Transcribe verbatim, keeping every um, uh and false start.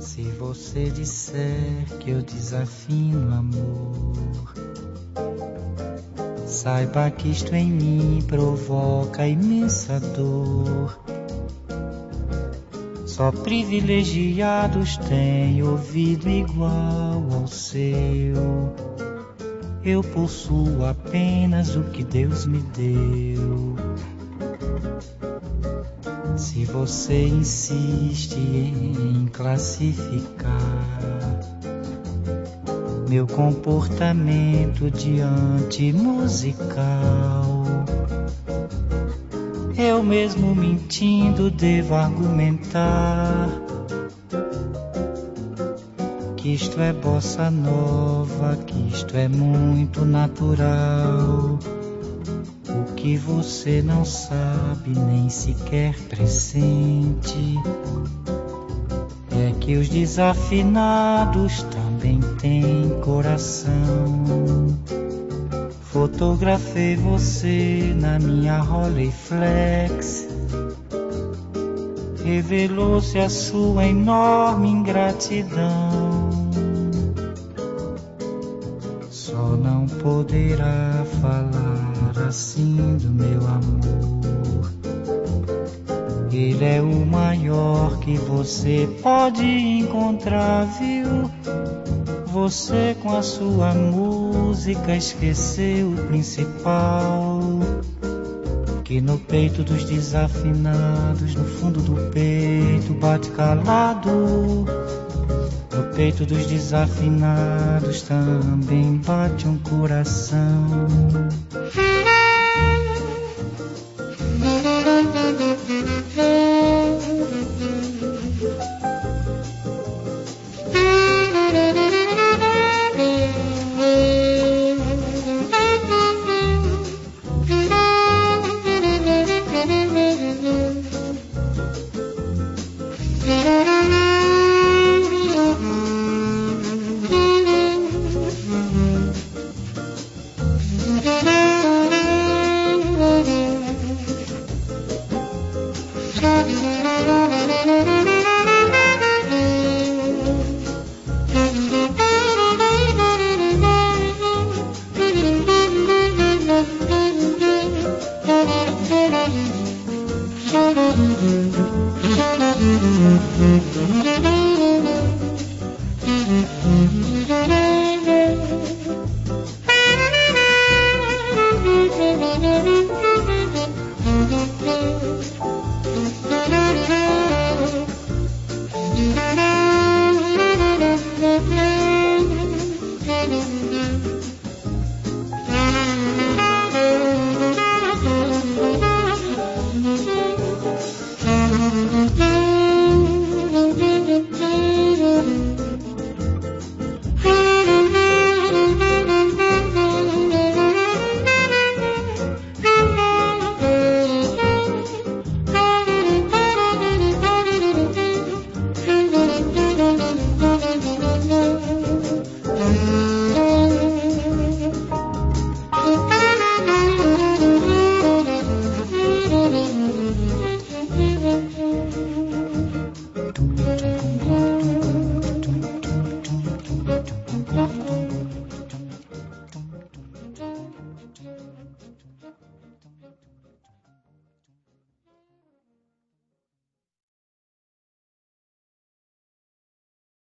Se você disser que eu desafino amor, saiba que isto em mim provoca imensa dor. Só privilegiados têm ouvido igual ao seu. Eu possuo apenas o que Deus me deu. Se você insiste em classificar meu comportamento diante musical, eu mesmo mentindo devo argumentar que isto é bossa nova, que isto é muito natural. O que você não sabe nem sequer pressente é que os desafinados também têm coração. Fotografei você na minha Rolleiflex, revelou-se a sua enorme ingratidão. Só não poderá falar assim do meu amor. Ele é o maior que você pode encontrar, viu? Você com a sua música esqueceu o principal, que no peito dos desafinados, no fundo do peito bate calado. No peito dos desafinados também bate um coração. Mm-hmm.